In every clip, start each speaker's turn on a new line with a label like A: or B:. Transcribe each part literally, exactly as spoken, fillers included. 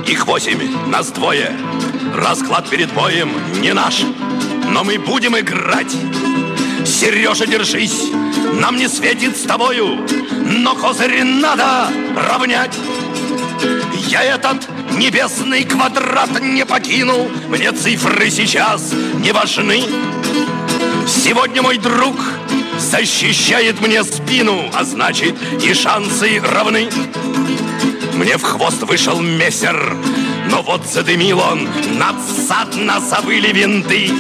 A: Их восемь, нас двое. Расклад перед боем не наш, но мы будем играть. Сережа, держись, нам не светит с тобою, но козырь надо равнять. Я этот небесный квадрат не покинул, мне цифры сейчас не важны. Сегодня мой друг защищает мне спину, а значит и шансы равны. Мне в хвост вышел мессер, но вот задымил он, надсадно завыли винты.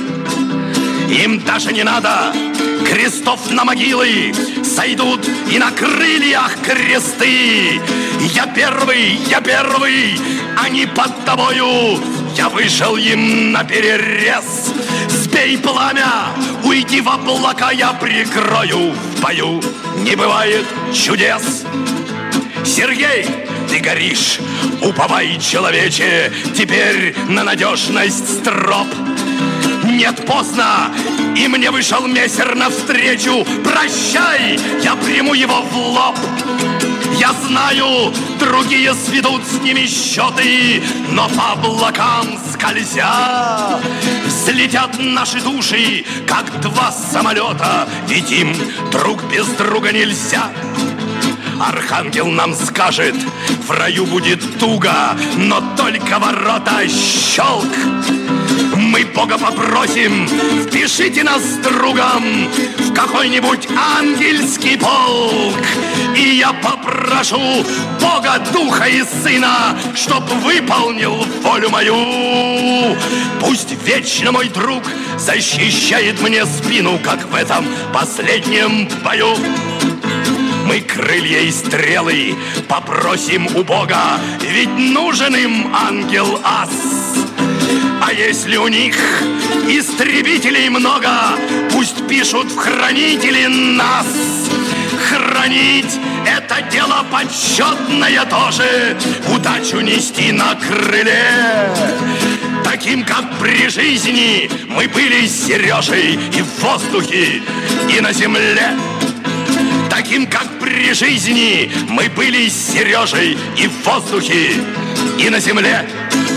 A: Им даже не надо крестов на могилы, сойдут и на крыльях кресты. Я первый, я первый, они под тобою, я вышел им на перерез. Сбей пламя, уйди в облака, я прикрою. В бою не бывает чудес. Сергей, ты горишь, уповай, человече, теперь на надежность строп. Нет, поздно, и мне вышел мессер навстречу. Прощай, я приму его в лоб. Я знаю, другие сведут с ними счеты, но по облакам скользя взлетят наши души, как два самолета, ведь им друг без друга нельзя. Архангел нам скажет, в раю будет туго, но только ворота щелк. Мы Бога попросим, впишите нас с другом в какой-нибудь ангельский полк. И я попрошу Бога, Духа и Сына, чтоб выполнил волю мою. Пусть вечно мой друг защищает мне спину, как в этом последнем бою. Мы крылья и стрелы попросим у Бога, ведь нужен им ангел-ас. А если у них истребителей много, пусть пишут в хранители нас. Хранить — это дело почетное тоже, удачу нести на крыле. Таким, как при жизни, мы были с Сережей и в воздухе, и на земле. Таким, как при жизни, мы были с Сережей и в воздухе, и на земле.